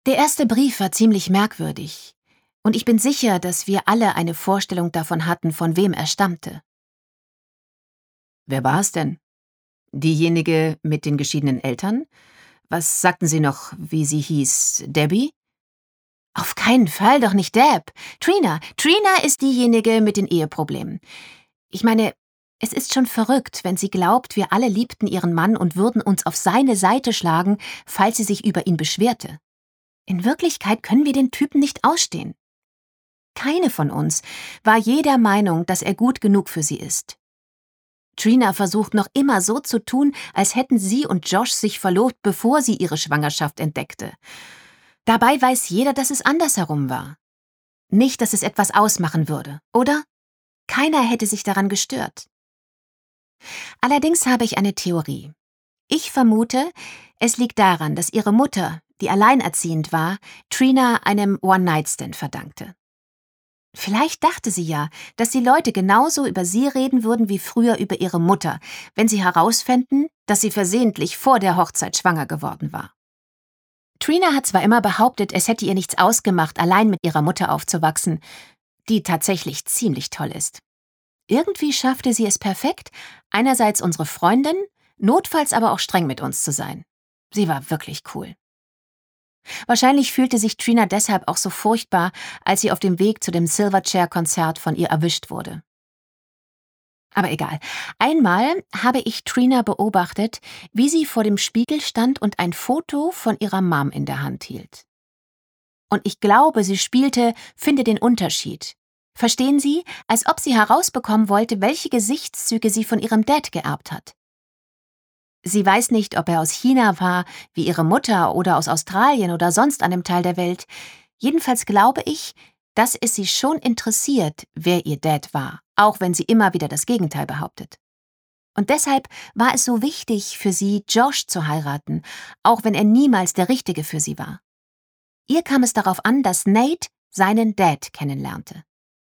Der erste Brief war ziemlich merkwürdig. Und ich bin sicher, dass wir alle eine Vorstellung davon hatten, von wem er stammte. Wer war es denn? Diejenige mit den geschiedenen Eltern? Was sagten Sie noch, wie sie hieß? Debbie? Auf keinen Fall, doch nicht Deb. Trina. Trina ist diejenige mit den Eheproblemen. Ich meine, es ist schon verrückt, wenn sie glaubt, wir alle liebten ihren Mann und würden uns auf seine Seite schlagen, falls sie sich über ihn beschwerte. In Wirklichkeit können wir den Typen nicht ausstehen. Keine von uns war je der Meinung, dass er gut genug für sie ist. Trina versucht noch immer so zu tun, als hätten sie und Josh sich verlobt, bevor sie ihre Schwangerschaft entdeckte. Dabei weiß jeder, dass es andersherum war. Nicht, dass es etwas ausmachen würde, oder? Keiner hätte sich daran gestört. Allerdings habe ich eine Theorie. Ich vermute, es liegt daran, dass ihre Mutter, die alleinerziehend war, Trina einem One-Night-Stand verdankte. Vielleicht dachte sie ja, dass die Leute genauso über sie reden würden wie früher über ihre Mutter, wenn sie herausfänden, dass sie versehentlich vor der Hochzeit schwanger geworden war. Trina hat zwar immer behauptet, es hätte ihr nichts ausgemacht, allein mit ihrer Mutter aufzuwachsen, die tatsächlich ziemlich toll ist. Irgendwie schaffte sie es perfekt, einerseits unsere Freundin, notfalls aber auch streng mit uns zu sein. Sie war wirklich cool. Wahrscheinlich fühlte sich Trina deshalb auch so furchtbar, als sie auf dem Weg zu dem Silverchair-Konzert von ihr erwischt wurde. Aber egal. Einmal habe ich Trina beobachtet, wie sie vor dem Spiegel stand und ein Foto von ihrer Mom in der Hand hielt. Und ich glaube, sie spielte Finde den Unterschied. Verstehen Sie? Als ob sie herausbekommen wollte, welche Gesichtszüge sie von ihrem Dad geerbt hat. Sie weiß nicht, ob er aus China war, wie ihre Mutter, oder aus Australien oder sonst einem Teil der Welt. Jedenfalls glaube ich, dass es sie schon interessiert, wer ihr Dad war, auch wenn sie immer wieder das Gegenteil behauptet. Und deshalb war es so wichtig für sie, Josh zu heiraten, auch wenn er niemals der Richtige für sie war. Ihr kam es darauf an, dass Nate seinen Dad kennenlernte.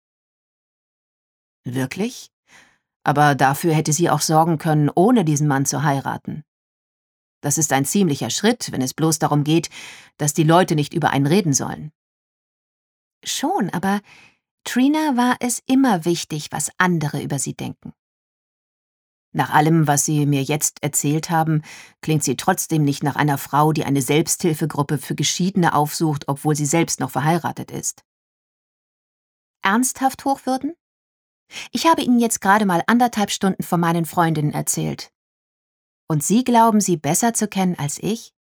Wirklich? Aber dafür hätte sie auch sorgen können, ohne diesen Mann zu heiraten. Das ist ein ziemlicher Schritt, wenn es bloß darum geht, dass die Leute nicht über einen reden sollen. Schon, aber Trina war es immer wichtig, was andere über sie denken. Nach allem, was Sie mir jetzt erzählt haben, klingt sie trotzdem nicht nach einer Frau, die eine Selbsthilfegruppe für Geschiedene aufsucht, obwohl sie selbst noch verheiratet ist. Ernsthaft hochwürden? Ich habe Ihnen jetzt gerade mal 1,5 Stunden von meinen Freundinnen erzählt. Und Sie glauben, sie besser zu kennen als ich?